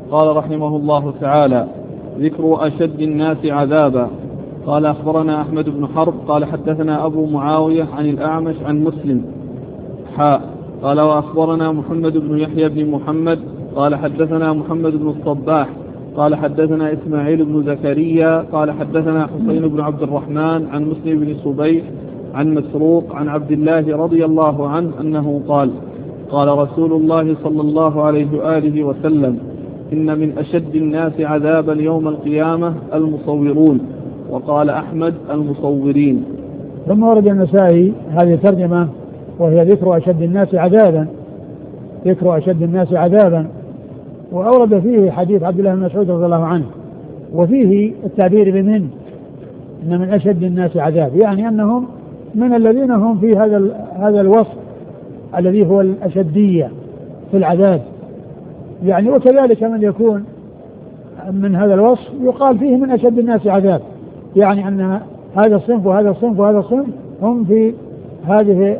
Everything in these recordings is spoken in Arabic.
قال رحمه الله تعالى: ذكر أشد الناس عذابا. قال أخبرنا أحمد بن حرب قال حدثنا أبو معاوية عن الأعمش عن مسلم قال وأخبرنا محمد بن يحيى بن محمد قال حدثنا محمد بن الصباح قال حدثنا إسماعيل بن زكريا قال حدثنا حسين بن عبد الرحمن عن مسلم بن صبيح عن مسروق عن عبد الله رضي الله عنه أنه قال: قال رسول الله صلى الله عليه وآله وسلم: إن من أشد الناس عذابا يوم القيامة المصورون. وقال أحمد: المصورين. ثم ورد النسائي هذه الترجمة وهي ذكر أشد الناس عذابا، ذكر أشد الناس عذابا، وأورد فيه حديث عبد الله بن مسعود رضي الله عنه، وفيه التعبير بمن، إن من أشد الناس عذاب، يعني أنهم من الذين هم في هذا الوصف الذي هو الأشدية في العذاب، يعني وكذلك من يكون من هذا الوصف يقال فيه من أشد الناس عذاب، يعني أن هذا الصنف وهذا الصنف وهذا الصنف هم في هذه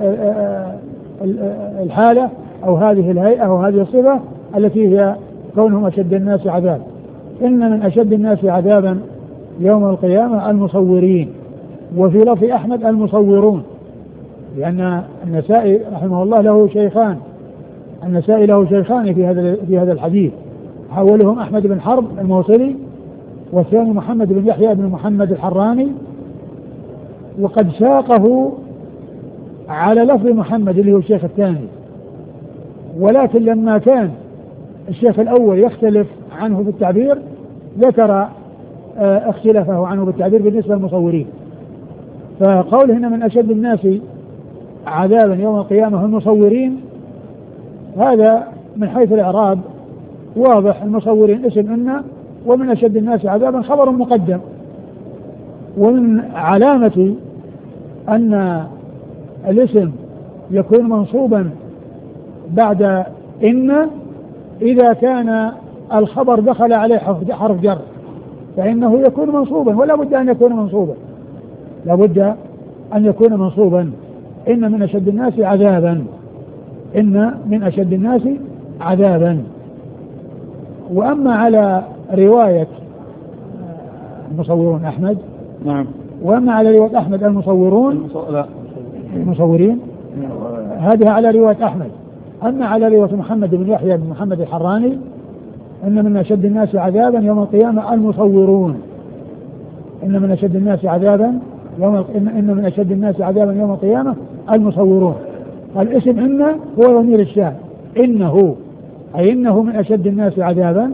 الحالة أو هذه الهيئة أو هذه الصفة التي هي كونهم أشد الناس عذاب. إن من أشد الناس عذابا يوم القيامة المصورين، وفي لفظ أحمد المصورون، لأن النسائي رحمه الله له شيخان، النسائي له شيخان في هذا الحديث، حولهم أحمد بن حرب الموصلي والثاني محمد بن يحيى بن محمد الحراني، وقد ساقه على لفظ محمد اللي هو الشيخ الثاني، ولكن لما كان الشيخ الأول يختلف عنه في التعبير ذكر اختلافه عنه بالتعبير بالنسبة للمصورين. فقوله إن من أشد الناس عذابا يوم القيامة المصورين، هذا من حيث الإعراب واضح، المصورين اسم إن، ومن أشد الناس عذابا خبر مقدم. ومن علامة أن الاسم يكون منصوبا بعد إن إذا كان الخبر دخل عليه حرف جر، فإنه يكون منصوبا، ولا بد أن يكون منصوبا، لا بد أن يكون منصوبا. إن من أشد الناس عذابا، إن من أشد الناس عذابا. وأما على رواية المصورون أحمد، نعم، وأما على رواية أحمد المصورون المصورين، هذه على رواية أحمد. أما على رواية محمد بن يحيى بن محمد الحراني إن من أشد الناس عذابا يوم القيامة المصورون، إن من أشد الناس عذابا إن من أشد الناس عذابا يوم القيامة المصورون. الاسم إن هو ضمير الشان، إنه أي إنه من أشد الناس عذابا،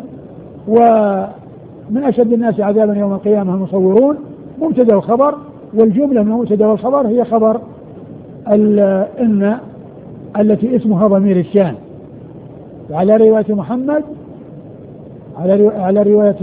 ومن أشد الناس عذابا يوم القيامة المصورون مبتدأ وخبر، والجملة من المبتدأ والخبر هي خبر إن التي اسمها ضمير الشان. على رواية محمد، على رواية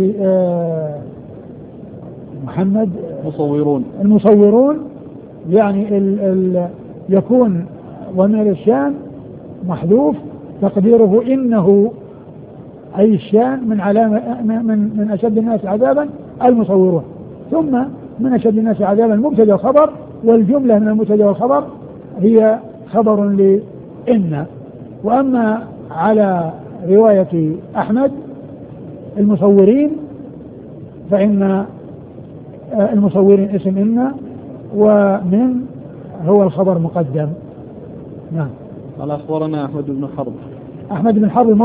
محمد المصورون، يعني يكون ضمير الشان محذوف تقديره إنه، أي الشان من علامة من أشد الناس عذابا المصورون، ثم من أشد الناس عذابا مبتدأ وخبر، والجملة من المبتدأ والخبر هي خبر لإن. وأما على رواية أحمد المصورين فإن المصورين اسم إن، ومن هو الخبر مقدم. نعم. قال أخبرنا أحمد بن حرب